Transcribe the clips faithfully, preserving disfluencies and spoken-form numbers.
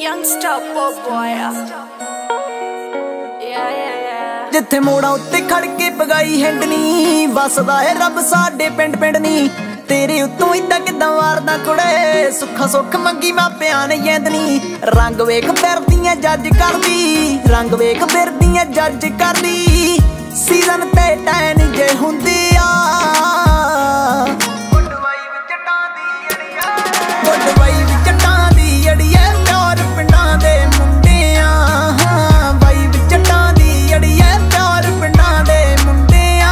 youngster pop boy. Yeah, yeah, yeah. जिथे मोड़ा उत्ते खड़ के पगाई हैंडनी वसदा है रब साडे पिंड पिंड नी तेरे उत्तों इदा किदां वारदा कुड़े सुखा सुख मंगी मापियां ने येंदनी रंग वेख फिरदियां जज करदी रंग वेख फिरदियां जज करदी सीजन ते टैन जे हुंदी आ गुड वाइब जटां दी अड़िया गुड वाइब जटां दी अड़िया प्यार पिंडां दे मुंडियां वाइब जटां दी अड़िया प्यार पिंडां दे मुंडियां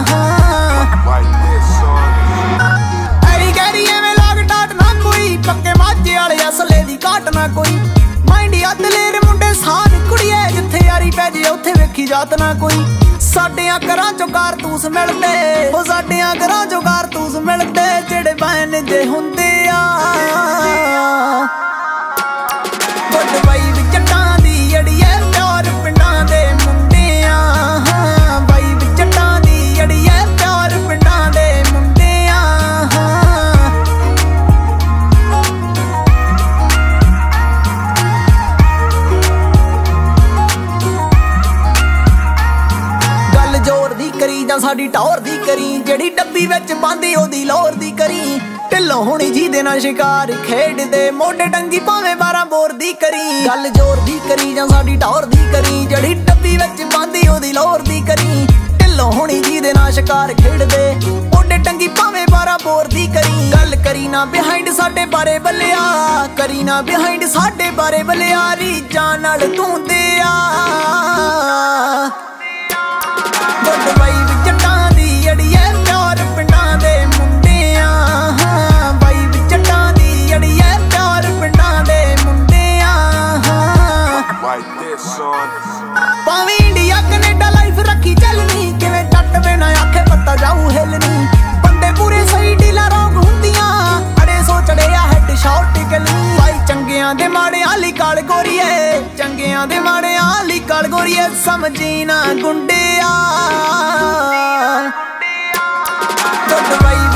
ऐरी गैरी एवें लाग टाट ना कोई पक्के माझे वाले असले दी घाट ना कोई माइंड अद लेर मुंडे साथ कुड़िए जिथे यारी पै जे उत्थे वेखी जात ना कोई साडियां घरां चों कारतूस मिलदे ओ साडियां घरां चों कारतूस मिलदे जेड़े बहन जे हुंदे आ गुड वाइब जटां दी अड़िए प्यार पिंडां दे मुंडियां वाइब जटां दी अड़िए प्यार पिंडां दे मुंडियां जोर दी करी जां साडी टौर दी करी जेड़ी डब्बी विच पांदी ओदी लोर दी करी ढिल्लो होनी जीदे नाल शिकार खेडदे मोढे डंगी भावें बारां बोर दी करी गल जोर दी करी जां साडी टौर दी करी जेड़ी डब्बी विच पांदी ओदी लोर दी करी ढिल्लो होनी जीदे नाल शिकार खेडदे मोढे डंगी भावें बारां बोर दी करी गल करी ना बिहाइंड साडे बारे बल्लिया करी ना बिहाइंड साडे बारे बल्लिया रीजां नाल तूं दे आ गुड वाइब जटां दी अड़िए प्यार पिंडां दे मुंडियां वाइब जटां दी अड़िए प्यार पिंडां दे मुंडियां भावें इंडिया कनेडा लाइफ रखी चलनी किवें जट बिना आखे पत्ता जाऊ हिलनी बंदे पूरे सही डीला रोग हुंदियां अड़े सो चढ़िया हैड शॉट गली भाई चंगियां दे माड़े आली काल गोरीए चंगियां दे माड़े आली काल गोरीए समझी ना गुंडिया गुड वाइब